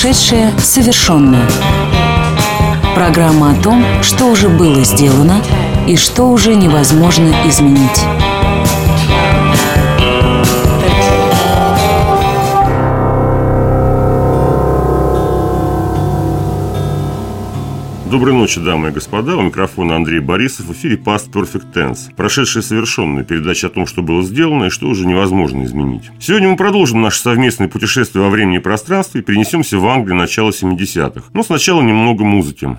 Прошедшее совершенное. Программа о том, что уже было сделано и что уже невозможно изменить. Доброй ночи, дамы и господа. У микрофона Андрей Борисов. В эфире Past Perfect Tense. Прошедшее совершенное. Передача о том, что было сделано и что уже невозможно изменить. Сегодня мы продолжим наше совместное путешествие во времени и пространстве и перенесемся в Англию начала 70-х. Но сначала немного музыки.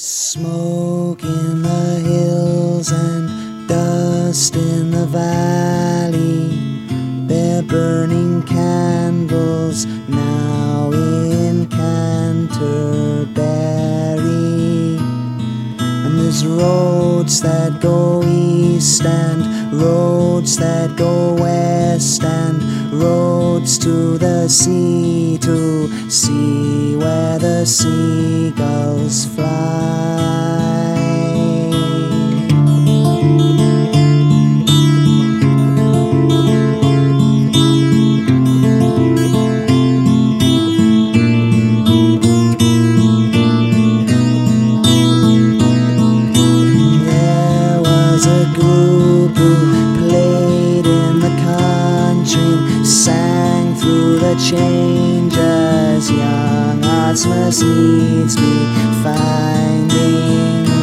There's roads that go east and roads that go west and roads to the sea to see where the seagulls fly. Change as young hearts must needs be finding.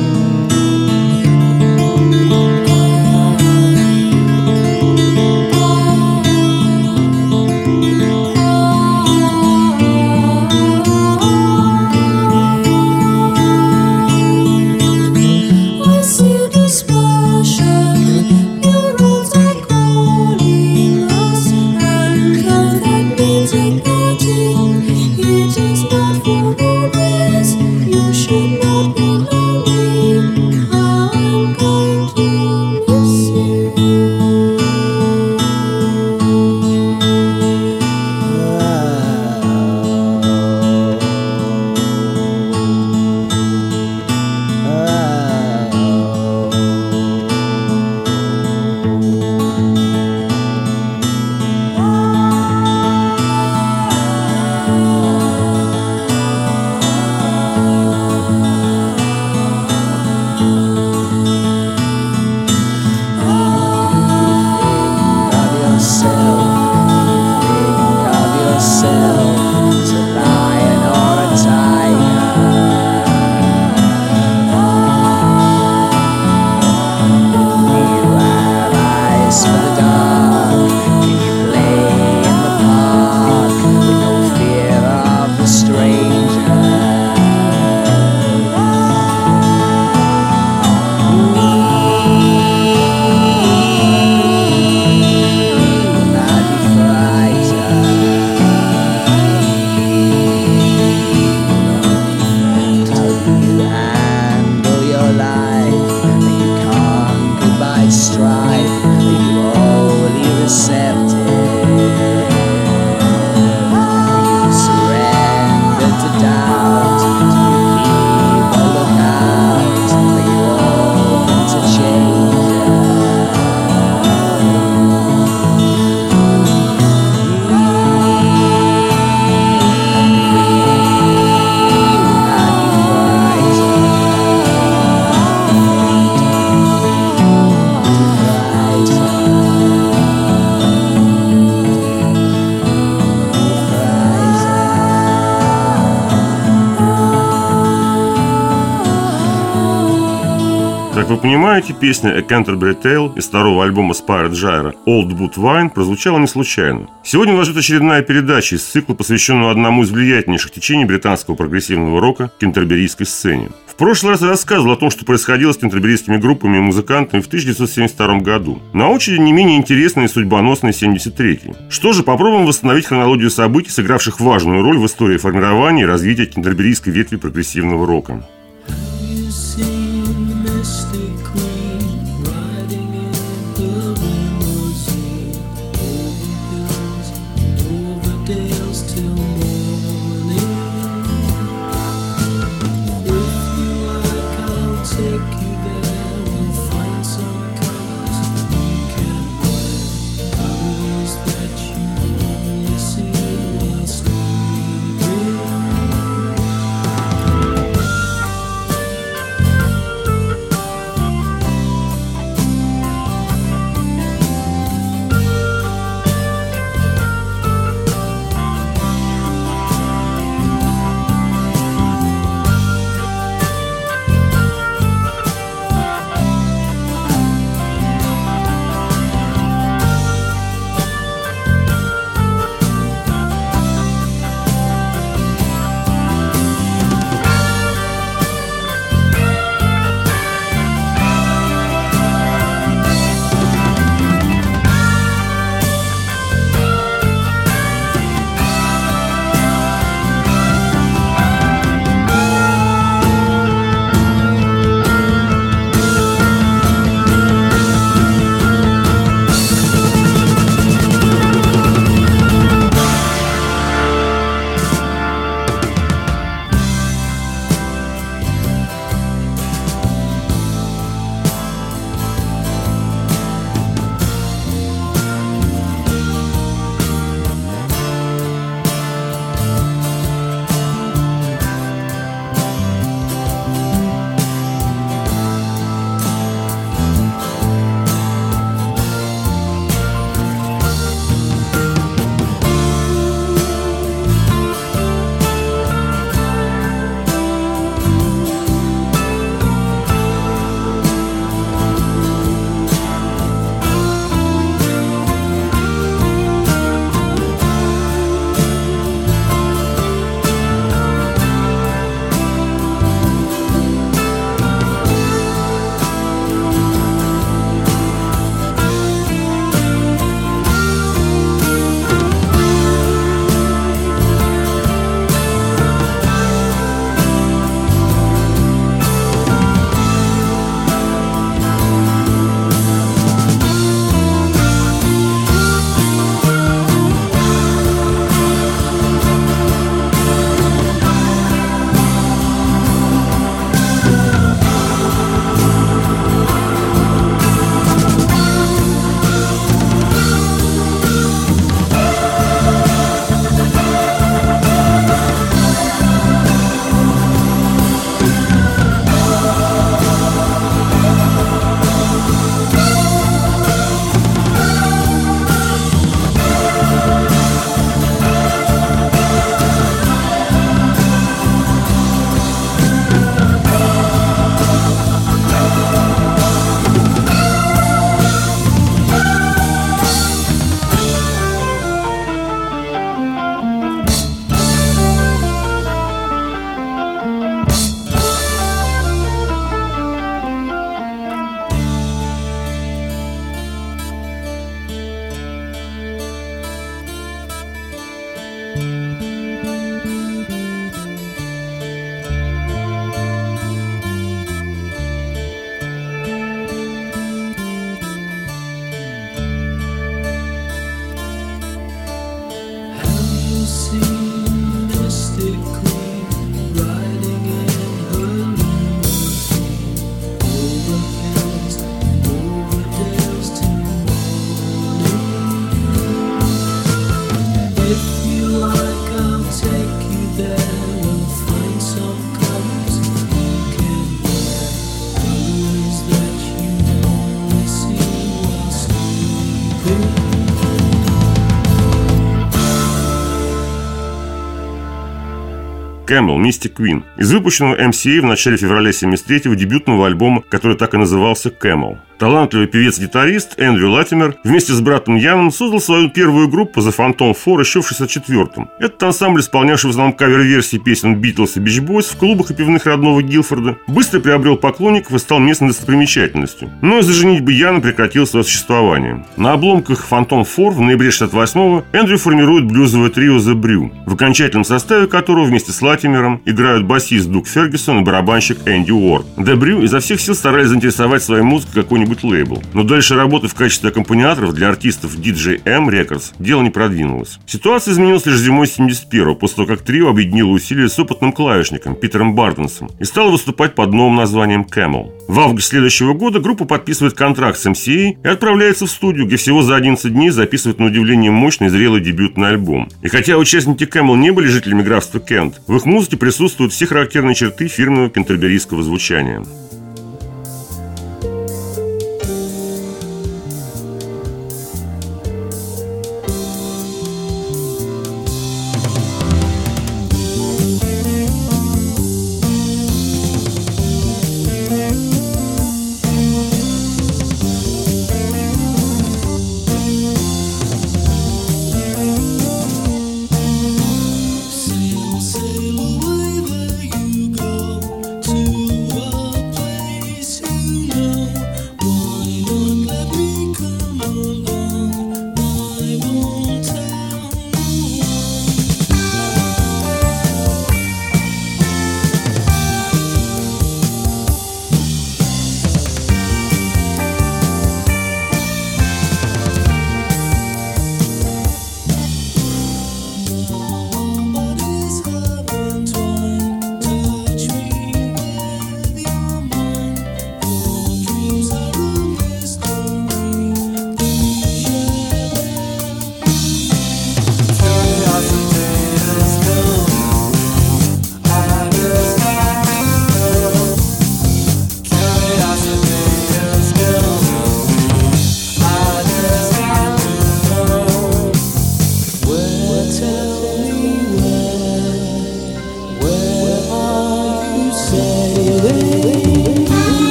Как вы понимаете, песня «A Canterbury Tale» из второго альбома Spirit Gyra «Old Boot Wine» прозвучала не случайно. Сегодня вас ждет очередная передача из цикла, посвященного одному из влиятельнейших течений британского прогрессивного рока – кентерберийской сцене. В прошлый раз я рассказывал о том, что происходило с кентерберийскими группами и музыкантами в 1972 году. На очереди не менее интересный и судьбоносный 73-й. Что же, попробуем восстановить хронологию событий, сыгравших важную роль в истории формирования и развития кентерберийской ветви прогрессивного рока. Camel, Mystic Queen, из выпущенного MCA в начале февраля 1973-го дебютного альбома, который так и назывался Camel. Талантливый певец-гитарист Эндрю Латимер вместе с братом Яном создал свою первую группу The Phantom Four еще в 1964-м. Этот ансамбль, исполнявший в основном кавер-версии песен Битлз и Бич Бойс в клубах и пивных родного Гилфорда, быстро приобрел поклонников и стал местной достопримечательностью. Но из-за женитьбы Яна прекратил свое существование. На обломках Phantom Four в ноябре 1968-го Эндрю формирует блюзовое трио The Brew, в окончательном составе которого вместе с Латимером играют басист Дуг Фергюсон и барабанщик Энди Уорд. The Brew изо всех сил старались заинтересовать своей музыкой какой-нибудь лейбл. Но дальше работы в качестве аккомпаниаторов для артистов DJM Records дело не продвинулось. Ситуация изменилась лишь зимой 71-го, после того, как трио объединило усилия с опытным клавишником Питером Бартенсом и стало выступать под новым названием Camel. В августе следующего года группа подписывает контракт с MCA и отправляется в студию, где всего за 11 дней записывает на удивление мощный и зрелый дебютный альбом. И хотя участники Camel не были жителями графства Кент, в их музыке присутствуют все характерные черты фирменного кентерберийского звучания.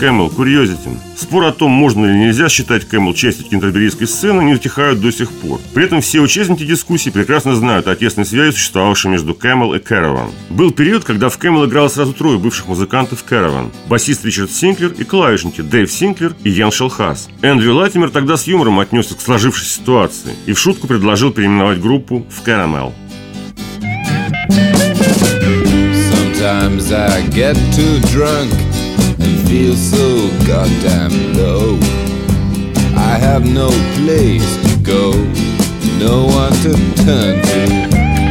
Camel курьезитен. Спор о том, можно или нельзя считать Camel частью кентерберийской сцены, не утихают до сих пор. При этом все участники дискуссии прекрасно знают о тесной связи, существовавшей между Camel и Caravan. Был период, когда в Camel играло сразу трое бывших музыкантов Caravan: басист Ричард Синклер и клавишники Дэйв Синклер и Ян Шелхас. Эндрю Латимер тогда с юмором отнесся к сложившейся ситуации и в шутку предложил переименовать группу в Caramel. Sometimes I get too drunk and feel so goddamn low. I have no place to go, no one to turn to.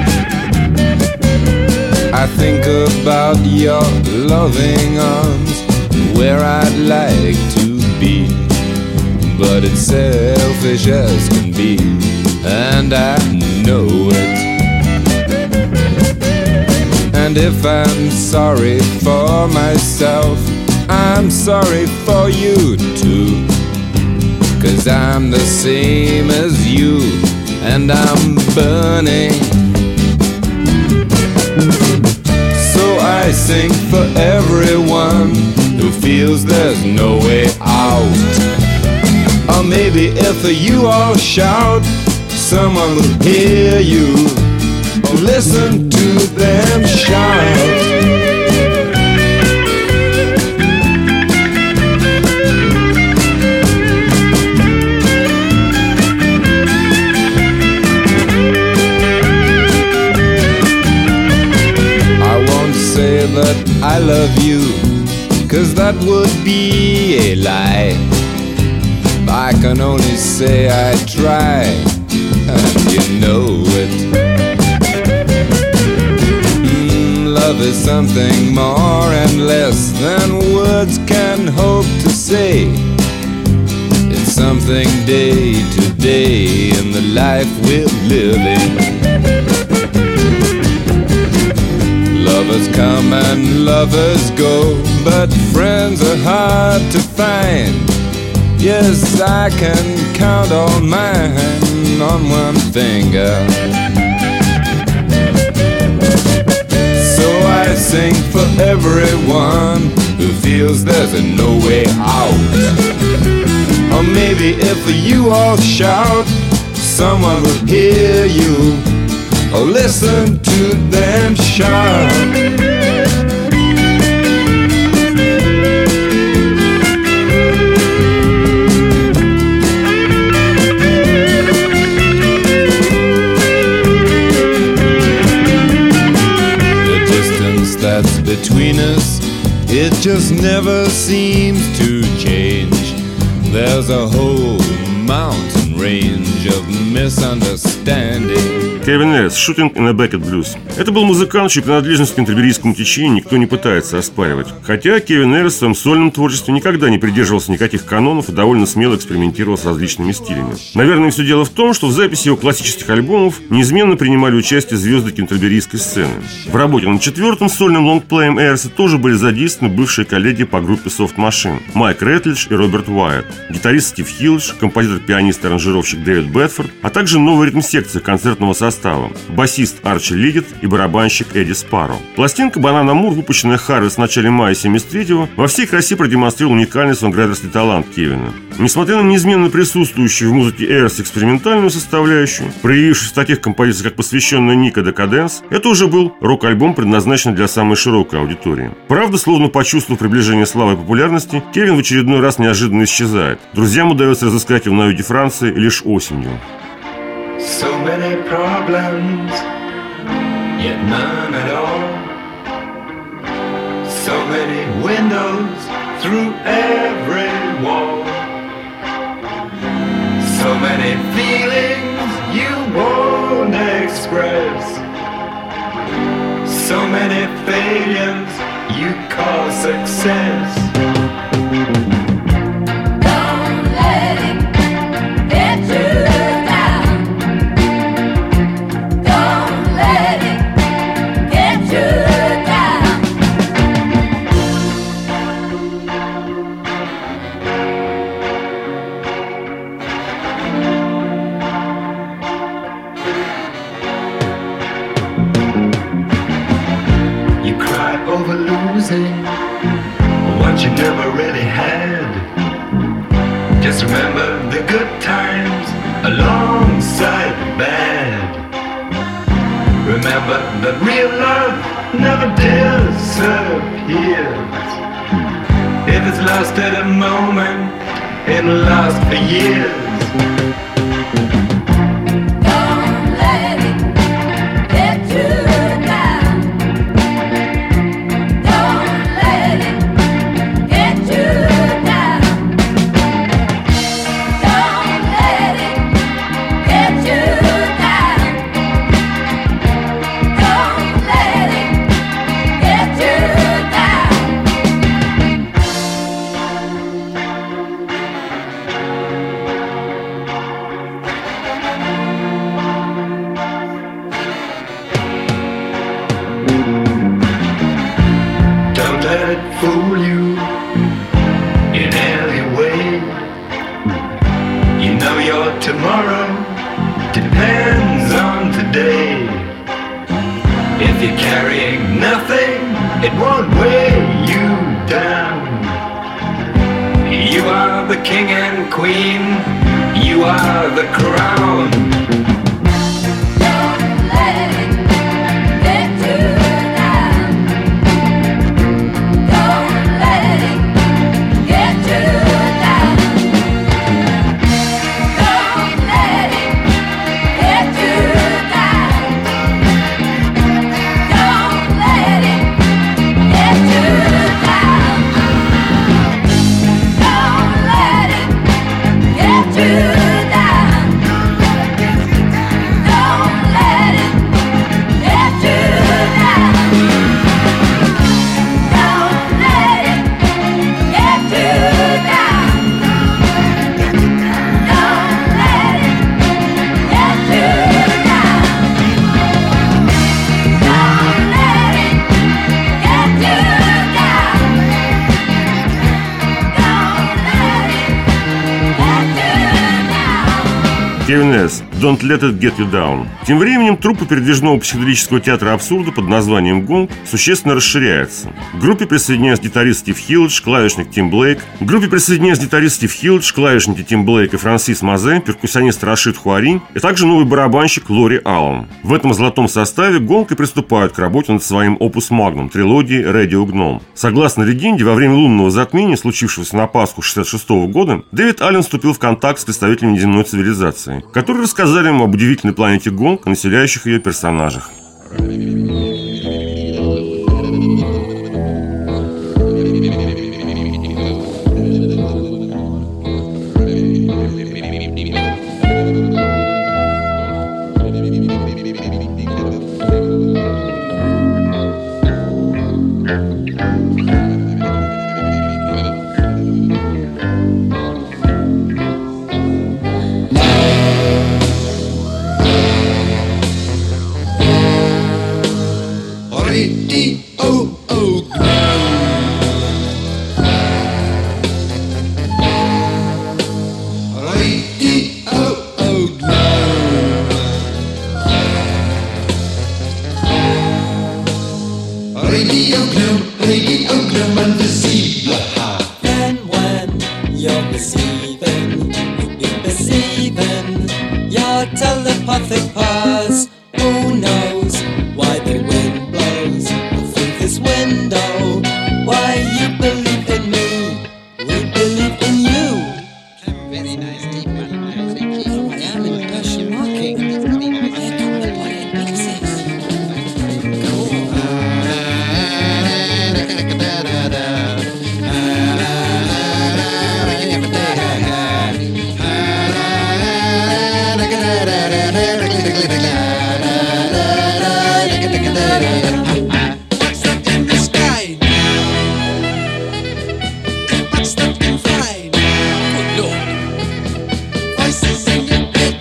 I think about your loving arms, where I'd like to be, but it's selfish as can be, and I know it. And if I'm sorry for myself, I'm sorry for you too, 'cause I'm the same as you, and I'm burning. So I sing for everyone who feels there's no way out. Or maybe if you all shout, someone will hear you. Or listen to them shout. I won't say that I love you, 'cause that would be a lie. I can only say I try, and you know it. Love is something more and less than words can hope to say. It's something day to day in the life we're living. Lovers come and lovers go, but friends are hard to find. Yes, I can count all mine on one finger. So I sing for everyone who feels there's no way out. Or maybe if you all shout, someone will hear you. Or listen to them shout. That's between us, it just never seems to change. There's a whole mountain range of misunderstanding. Кевин Эрис, «Shooting in a Bucket Blues». Это был музыкант, чью принадлежность к кентерберийскому течению никто не пытается оспаривать. Хотя Кевин Эрис в своем сольном творчестве никогда не придерживался никаких канонов и довольно смело экспериментировал с различными стилями. Наверное, все дело в том, что в записи его классических альбомов неизменно принимали участие звезды кентерберийской сцены. В работе над четвертым сольным лонгплеем Эриса тоже были задействованы бывшие коллеги по группе Soft Machine Майк Рэтлидж и Роберт Уайт, гитарист Стив Хиллидж, композитор, пианист и аранжировщик Дэвид Бэдфорд, а также новая ритм-секция концертного состава, басист Арчи Лигет и барабанщик Эдди Спарроу. Пластинка «Банана Мур», выпущенная Харвест в начале мая 1973-го, во всей красе продемонстрировала уникальный сонграйтерский талант Кевина. Несмотря на неизменно присутствующую в музыке Эриса экспериментальную составляющую, проявившуюся в таких композициях, как посвященная Ника Декаденс, это уже был рок-альбом, предназначенный для самой широкой аудитории. Правда, словно почувствовав приближение славы и популярности, Кевин в очередной раз неожиданно исчезает. Друзьям удается разыскать его на юге Франции лишь осенью. So many problems, yet none at all. So many windows through every wall. So many feelings you won't express. So many failures you call success. Over losing one what you never really had. Just remember the good times alongside the bad. Remember that real love never disappears. If it's lost at a moment, it'll last for years. Fool you in any way. You know your tomorrow depends on today. If you're carrying nothing, it won't weigh you down. You are the king and queen, you are the crown. Кевин С. «Don't let it get you down». Тем временем труппа передвижного психоделического театра абсурда под названием «Гонг» существенно расширяется. К группе присоединяются гитарист Стив Хиллидж, клавишник Тим Блейк. К группе присоединяются гитарист Стив Хиллидж, клавишники Тим Блейк и Франсис Мазе, перкуссионист Рашид Хуари, и также новый барабанщик Лори Аллен. В этом золотом составе «Гонг» и приступают к работе над своим опус магнум трилогии «Radio Gnome». Согласно легенде, во время лунного затмения, случившегося на Пасху 1966 года, Дэвид Аллен вступил в контакт с представителями неземной цивилизации, которые рассказали ему об удивительной планете Гонг и населяющих ее персонажах. Then when you're perceiving, you'll be perceiving your telepathic powers. Who knows why the wind blows through this window? Why you believe in me, we believe in you. Very nice, deep one. Thank you. I am in passion marking. Here come the body in pieces. Cool. What's that in the sky? What's that in flight? Good Lord. Voices in your head.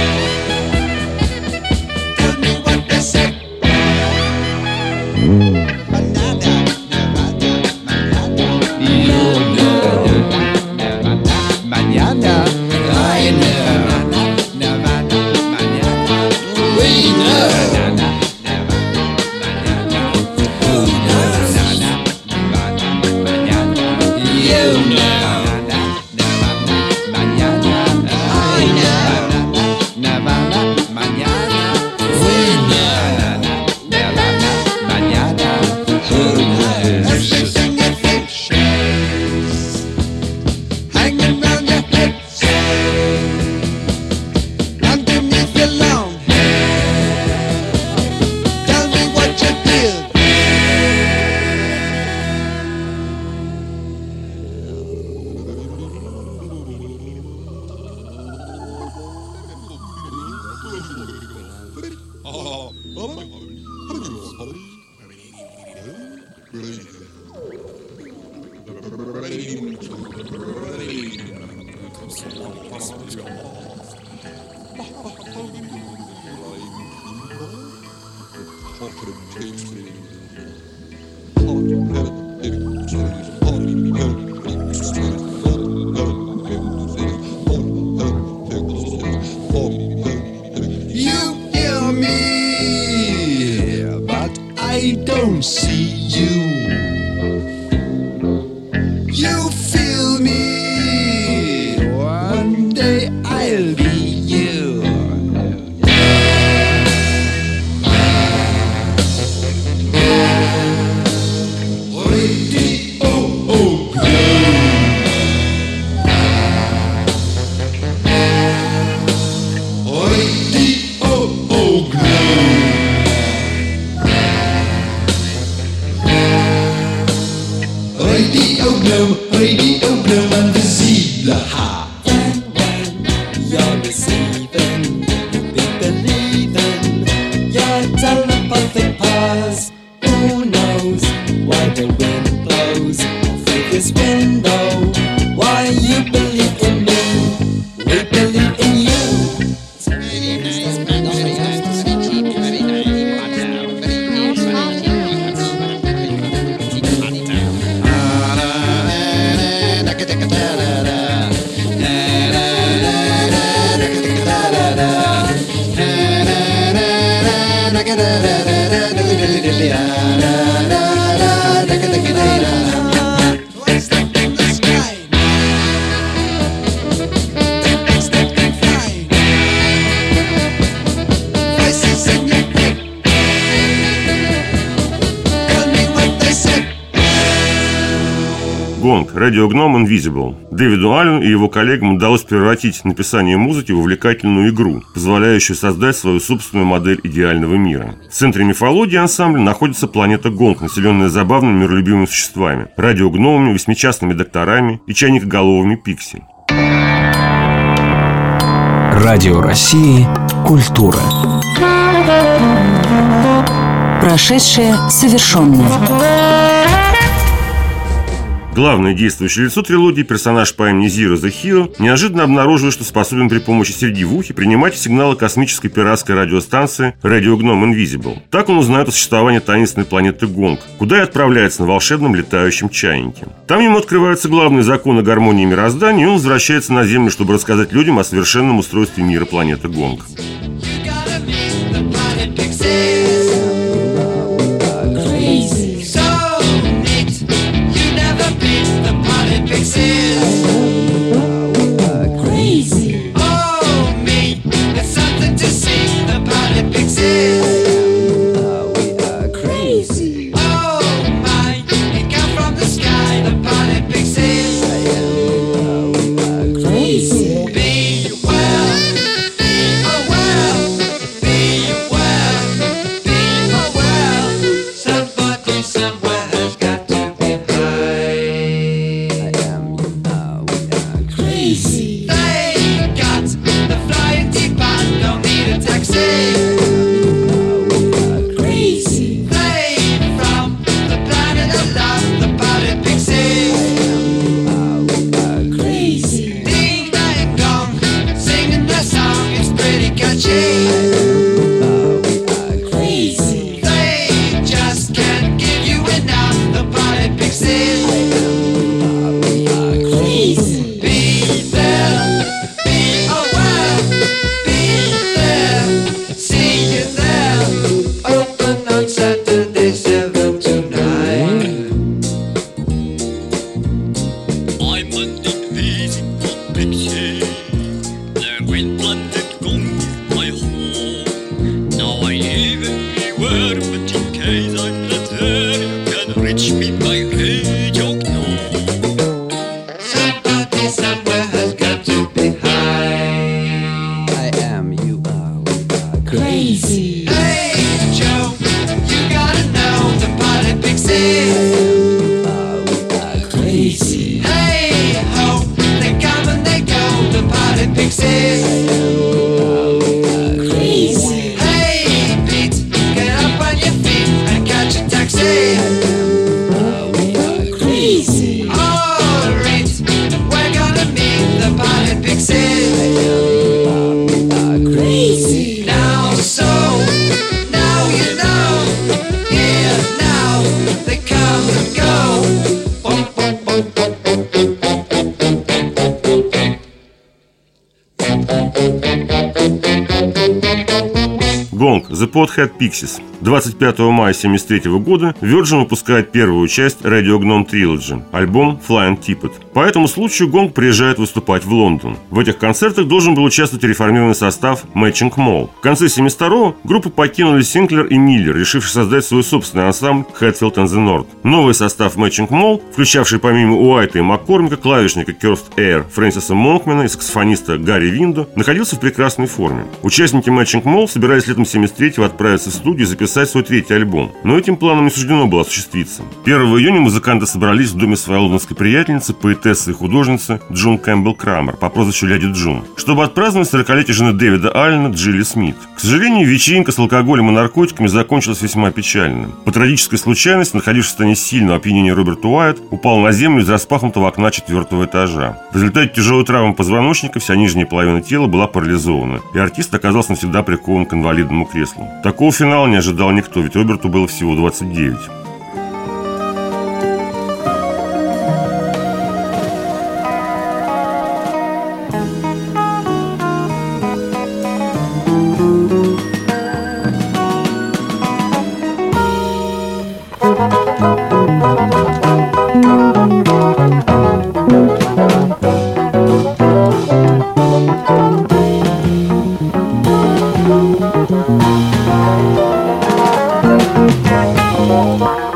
Tell me what they say. Mañana. I know. We know. You hear me, but I don't see you. You feel me, one day I'll be you. Radio Glow invisible. You're receiving, you'll be believing your telepathic powers. Who knows why the wind blows through this window? Why you believe in me, we believe in you. Гонг, Radio Gnome Invisible. Дэвиду Аллену и его коллегам удалось превратить написание музыки в увлекательную игру, позволяющую создать свою собственную модель идеального мира. В центре мифологии ансамбля находится планета Гонг, населенная забавными миролюбивыми существами, радиогномами, восьмичастными докторами и чайникоголовыми пикси. Радио России «Культура». Прошедшее совершенное. Главное действующее лицо трилогии, персонаж по имени Zero the Hero, неожиданно обнаруживает, что способен при помощи серьги в ухе принимать сигналы космической пиратской радиостанции Radio Gnome Invisible. Так он узнает о существовании таинственной планеты Гонг, куда и отправляется на волшебном летающем чайнике. Там ему открываются главные законы гармонии мироздания, и он возвращается на Землю, чтобы рассказать людям о совершенном устройстве мира планеты Гонг. Crazy. Oh, me, it's something to see. The party pixie. We are crazy. Oh, my, it come from the sky. The party pixie. We are crazy. Be well, oh well, be well, be oh well. Somebody somewhere has got to be high. I am you now. We are crazy. They got the flying T-Bot, don't need a taxi. We are crazy. They from the planet of love, the party pixie. We are crazy. Ding dang dong, singing their song, it's pretty catchy. We are crazy. They just can't give you enough, the party pixie. We are crazy. Be there, be oh well, be there, see you there. Open on Saturday 7 to 9. I'm an invisible pixie. The green planet Gong is my home. Now I live everywhere, but in case I'm not there, you can reach me by radio gnome. Somebody somewhere has got to be high. I am, you are, we are crazy. Hey Joe, you gotta know the party pixie. We are crazy. Hey ho, they come and they go, the party pixie. We are crazy. Hey Pete, The Podhead Pixies. 25 мая 1973 года Virgin выпускает первую часть Radio Gnome Trilogy, альбом Flying Tippet. По этому случаю Гонг приезжает выступать в Лондон. В этих концертах должен был участвовать реформированный состав Matching Mall. В конце 1972-го группу покинули Синклер и Миллер, решившие создать свой собственный ансамбль Hatfield and the North. Новый состав Matching Mall, включавший помимо Уайта и Маккормика, клавишника Кёрст Эйр, Фрэнсиса Монкмена и саксофониста Гарри Виндо, находился в прекрасной форме. Участники Matching Mall собирались летом 1973-го отправиться в студию и записать свой третий альбом. Но этим планам не суждено было осуществиться. 1 июня музыканты собрались в доме своей лондонской приятельницы, поэтессы и художницы Джун Кэмпбелл Крамер по прозвищу Леди Джун, чтобы отпраздновать 40-летие жены Дэвида Аллена Джилли Смит. К сожалению, вечеринка с алкоголем и наркотиками закончилась весьма печально. По трагической случайности, находившись в состоянии сильного опьянения, Роберт Уайт упал на землю из распахнутого окна 4-го этажа. В результате тяжелой травмы позвоночника вся нижняя половина тела была парализована, и артист оказался навсегда прикован к инвалидному креслу. Такого финала не ожидал никто, ведь Роберту было всего 29. Thank you.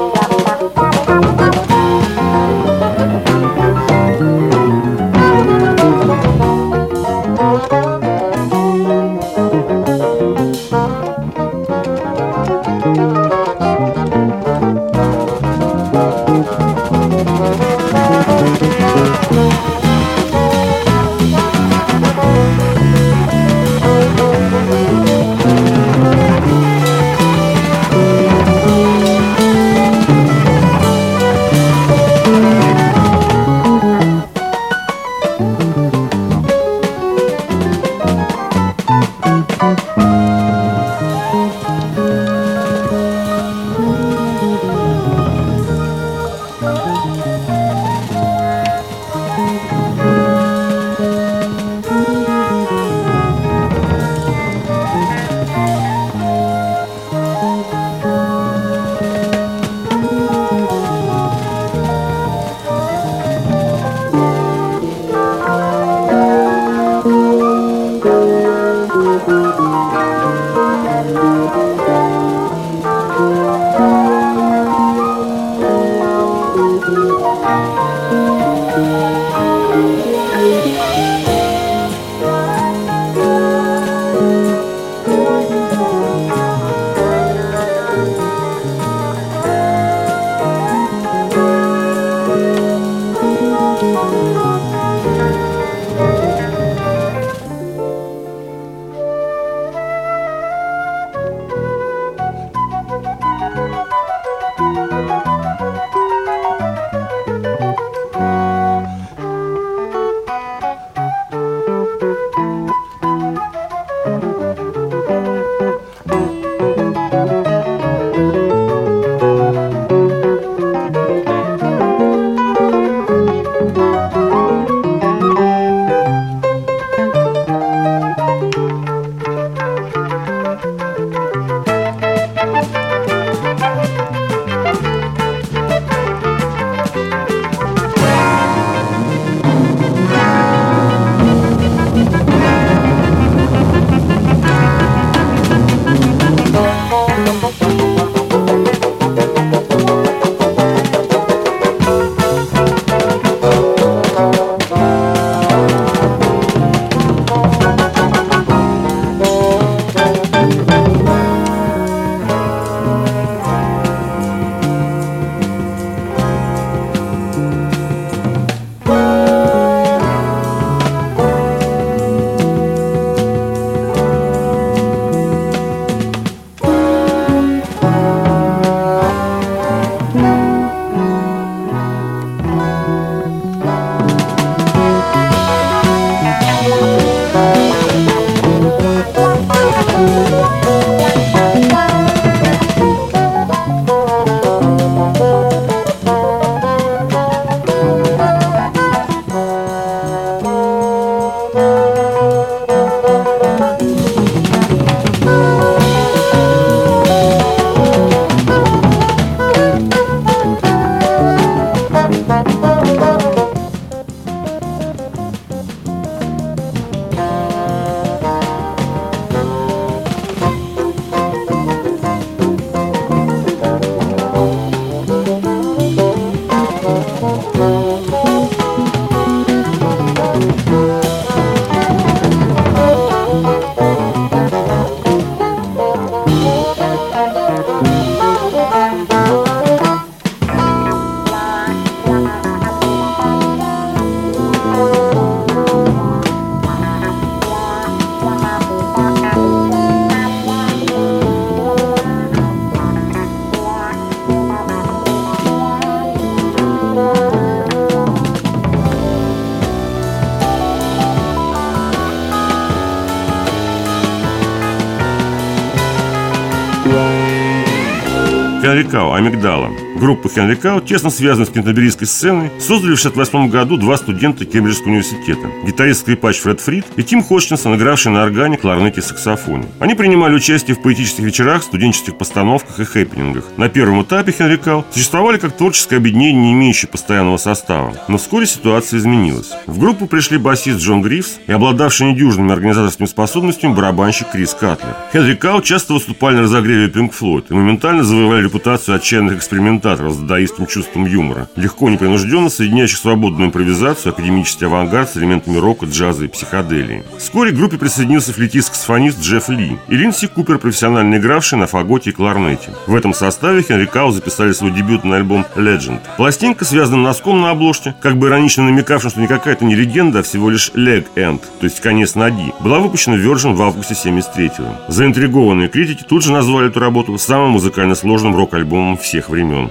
Хенри Кау «Амигдала». Группу Хенри Кау, тесно связанную с кентерберийской сценой, создали в 1968 году два студента Кембриджского университета: гитарист-скрипач Фред Фрид и Тим Ходжкинсон, игравший на органе, кларнете и саксофоне. Они принимали участие в поэтических вечерах, студенческих постановках и хэппинингах. На первом этапе Хенри Кау существовали как творческое объединение, не имеющее постоянного состава. Но вскоре ситуация изменилась. В группу пришли басист Джон Грифс и обладавший недюжинными организаторскими способностями барабанщик Крис Катлер. Хенри Кау часто выступали на разогреве Pink Floyd и моментально завоевали репутацию отчаянных экспериментаторов с дадаистым чувством юмора, легко, непринужденно соединяющих свободную импровизацию, академический авангард с элементами рока, джаза и психоделии. Вскоре к группе присоединился флейтист-саксофонист Джефф Ли и Линдси Купер, профессионально игравший на фаготе и кларнете. В этом составе Хенри Кау записали свой дебютный альбом Legend. Пластинка связана носком на обложке, как бы иронично намекавшим, что никакая это не легенда, а всего лишь leg end, то есть конец ноги, была выпущена в Virgin в августе 1973-го. Заинтригованные критики тут же назвали эту работу самым музыкально сложным рок-альбомом всех времен.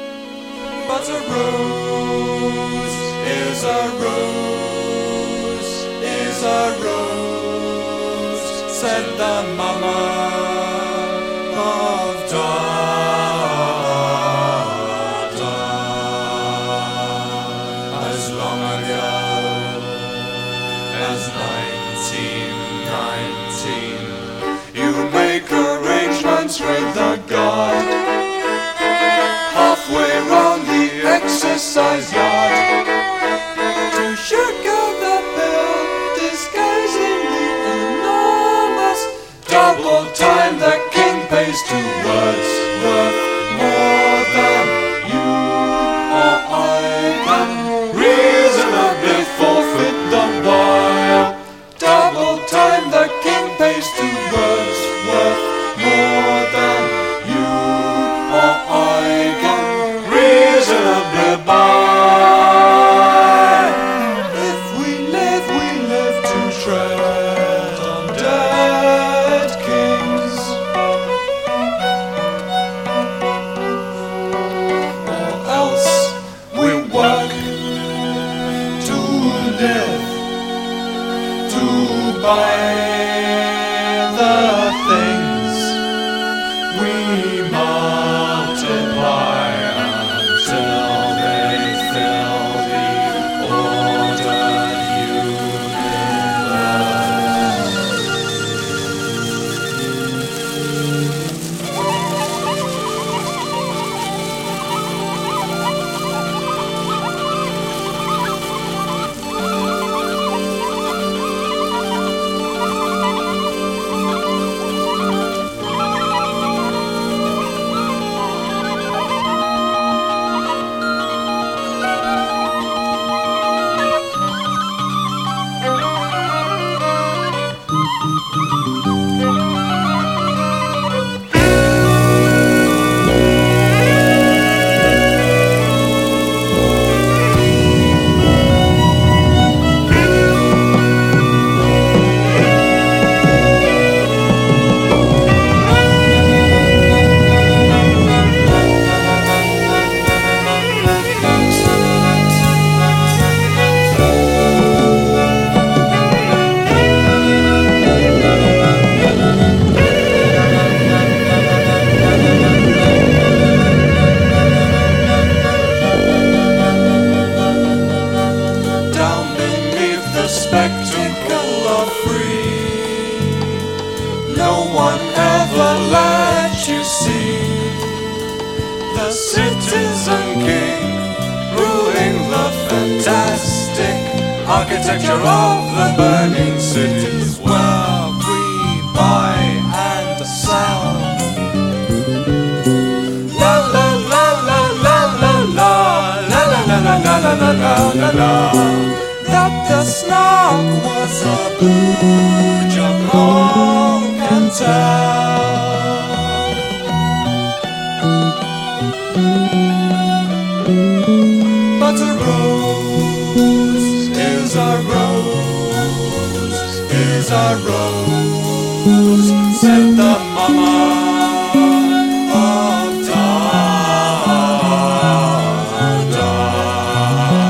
With the guard halfway round the exercise yard to sugar the pill, disguising the enormous double time the king pays to words worth more than you or I can reasonably forfeit the while. Double time the king pays to words worth more than you or I can reasonably buy. If we live to tread on dead kings, or else we work to live, to buy the things we multiply until they fill the ordered universe. The citizen king, ruling the fantastic architecture of the burning cities where we buy and sell. La la la la la la la la la la la la la la la la. That the snark was a booge of long can tell. But a rose is a rose, is a rose, said the mama of Dada.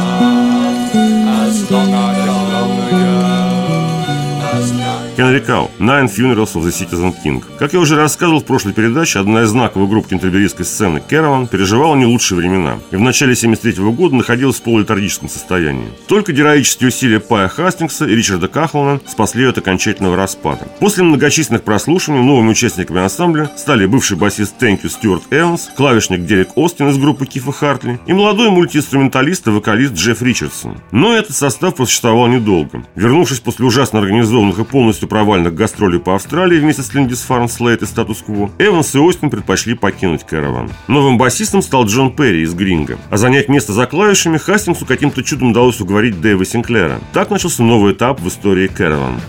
As long ago, as long ago, as long ago. Хенри Кау. Nine Funerals of the Citizen King. Как я уже рассказывал в прошлой передаче, одна из знаковых групп кентерберийской сцены Caravan переживала не лучшие времена и в начале 1973 года находилась в полулетаргическом состоянии. Только героические усилия Пая Хастингса и Ричарда Кахлана спасли ее от окончательного распада. После многочисленных прослушиваний новыми участниками ансамбля стали бывший басист Thank You Стюарт Эванс, клавишник Дерек Остин из группы Кифа Хартли и молодой мультиинструменталист и вокалист Джефф Ричардсон. Но этот состав просуществовал недолго. Вернувшись после ужасно организованных и полностью провальных гастролей по Австралии вместе с Линдисфарм, Слейд и Статус Кво, Эванс и Остин предпочли покинуть Caravan. Новым басистом стал Джон Перри из Гринго, а занять место за клавишами Хастингсу каким-то чудом удалось уговорить Дэйва Синклера. Так начался новый этап в истории Caravan.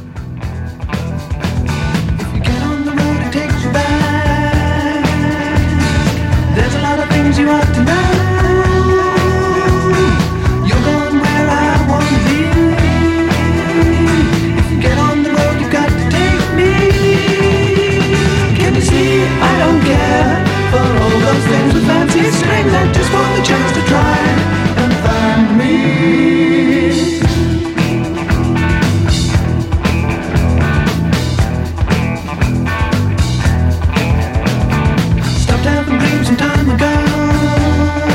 Some time ago,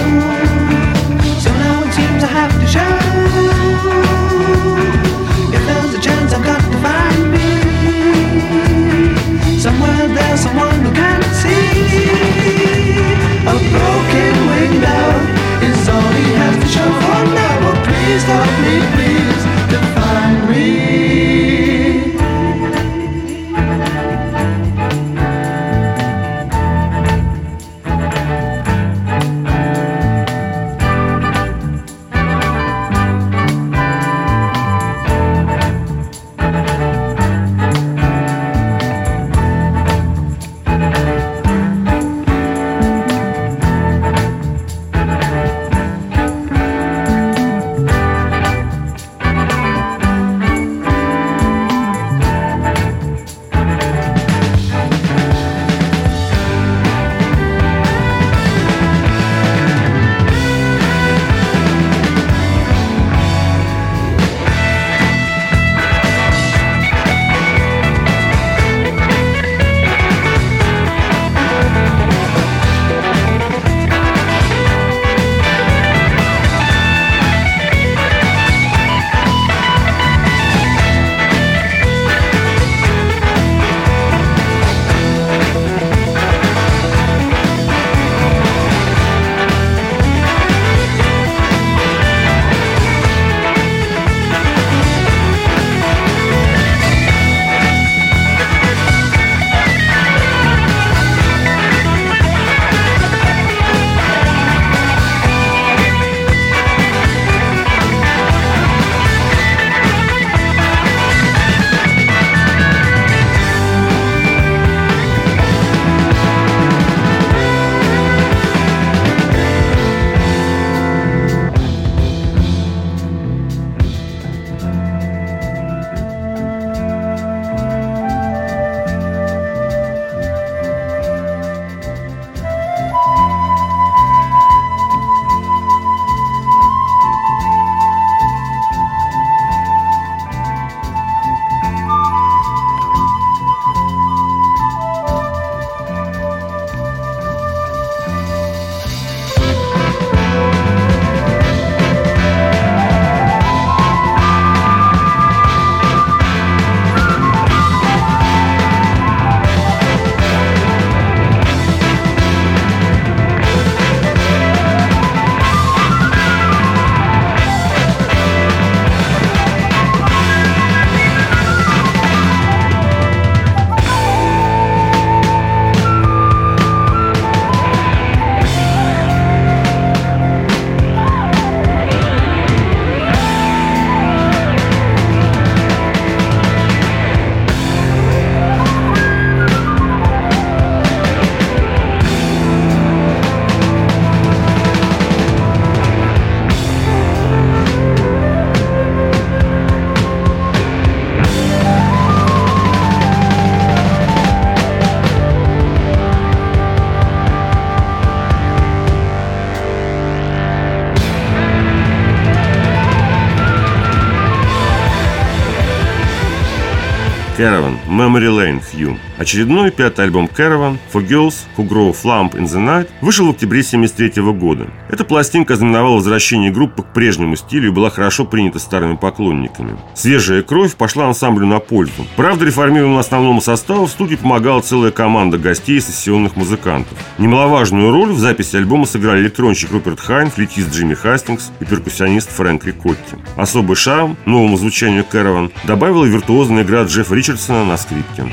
Caravan, Memory Lane, Hugh. Очередной пятый альбом Caravan, For Girls Who Grow Flump in the Night, вышел в октябре 1973 года. Эта пластинка ознаменовала возвращение группы к прежнему стилю и была хорошо принята старыми поклонниками. Свежая кровь пошла ансамблю на пользу. Правда, реформированному основному составу в студии помогала целая команда гостей и сессионных музыкантов. Немаловажную роль в записи альбома сыграли электронщик Руперт Хайн, флейтист Джимми Хастингс и перкуссионист Фрэнк Рикотти. Особый шарм новому звучанию Caravan добавила виртуозная игра Джеффа Ричардсона на скрипке.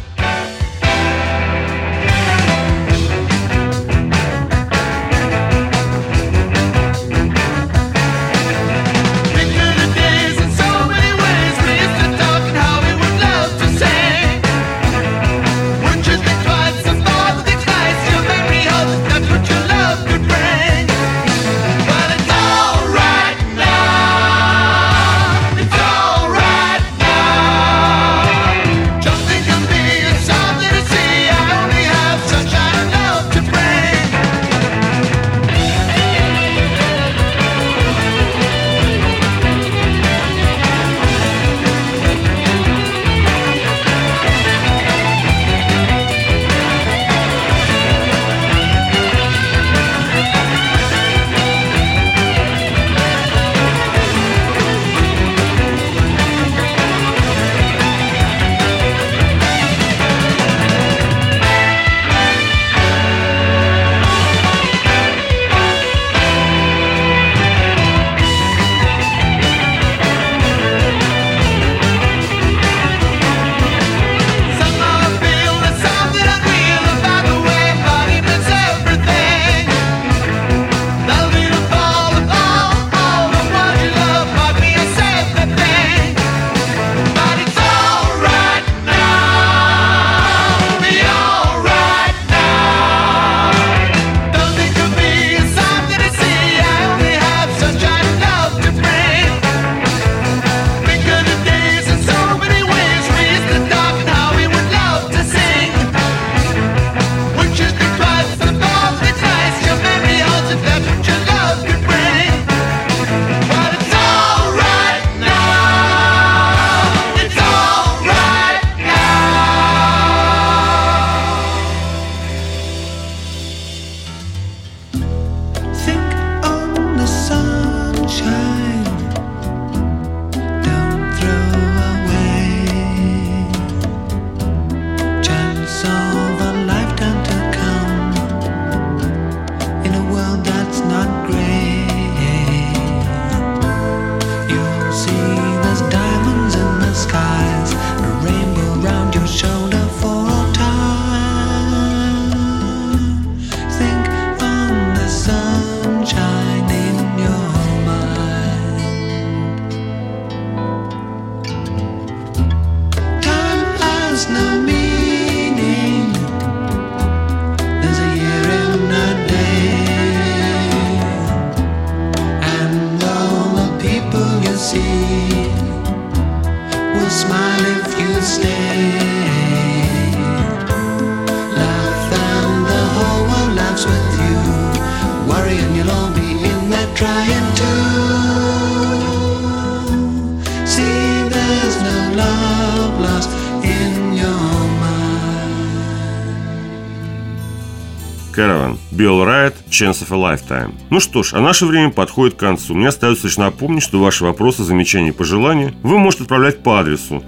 Caravan, Be Alright, Chance of a Lifetime. Ну что ж, а наше время подходит к концу. Мне остается лишь напомнить, что ваши вопросы, замечания и пожелания вы можете отправлять по адресу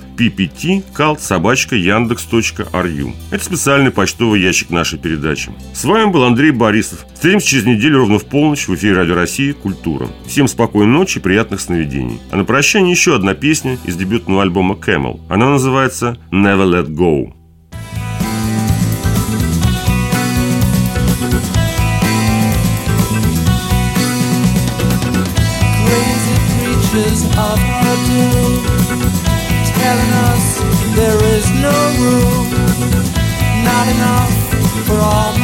ppt@yandex.ru. Это специальный почтовый ящик нашей передачи. С вами был Андрей Борисов. Встретимся через неделю ровно в полночь в эфире Радио России «Культура». Всем спокойной ночи и приятных сновидений. А на прощание еще одна песня из дебютного альбома Camel. Она называется Never Let Go. Of her doom, telling us there is no room, not enough for all